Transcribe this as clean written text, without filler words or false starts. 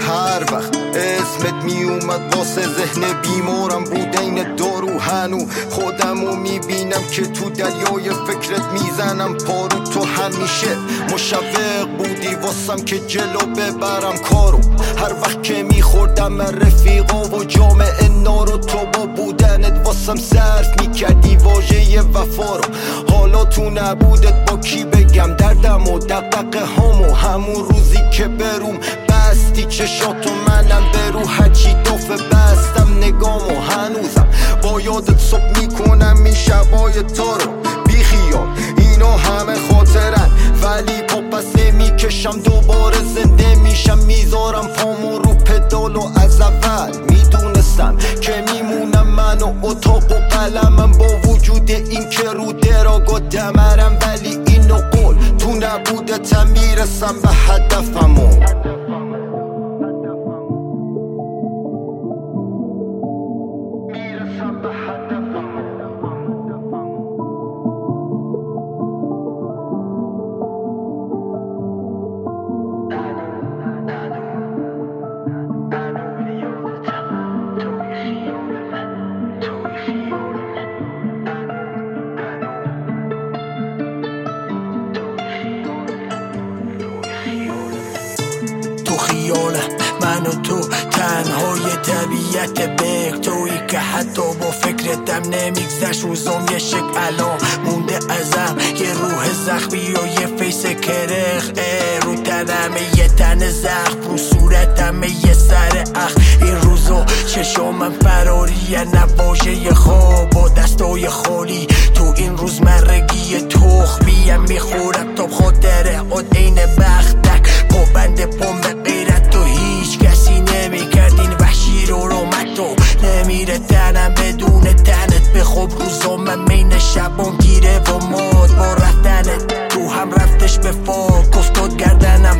هر وقت اسمت می اومد واسه ذهن بیمارم بود این دارو. هنو خودمو میبینم که تو دریای فکرت میزنم پارو. تو همیشه مشوق بودی واسم که جلو ببرم کارو. هر وقت که میخوردم رفیقا و جامعه نارو، تو با بودنت واسم صرف میکردی واژه وفا رو. حالا تو نبودت با کی بگم دردم و دقدقه هامو. همون روزی که بروم بستی چشاتو منم برو هرچی دافه بستم نگامو. هنوزم با یادت صبح میکنم این شبای تا رو. بی خیال اینا همه خاطرن ولی پا پس نمیکشم دوباره زنده میشم. میذارم پامو رو پدال و از اول میدونستم که میمونم من و اتاق و قلمم با وجود این که رو دراگا دمرم. ولی اینو قول تو نبودتم میرسم به هدفمو. من و تو تنهای طبیعت بک تویی که حتی با فکرتم نمیگذشت روزم یه شک الان مونده ازم یه روح زخمی و یه فیس کرخ رو تنم یه تن زخم رو صورتم یه سر اخ. این روزو چشامم فراریه نواژه خواب با دستای خالی. تو این روز مرگی تخمیم میخورم تا خاطره آد این بختک پابند پام به غیرت تو هیچ کسی نمیکرد این وحشی رو تو نمیره تنم بدون تنت بخواب روزام مین شبام گیره و ماد با رفتنت تو هم رفتش به فاک افتاد گردنم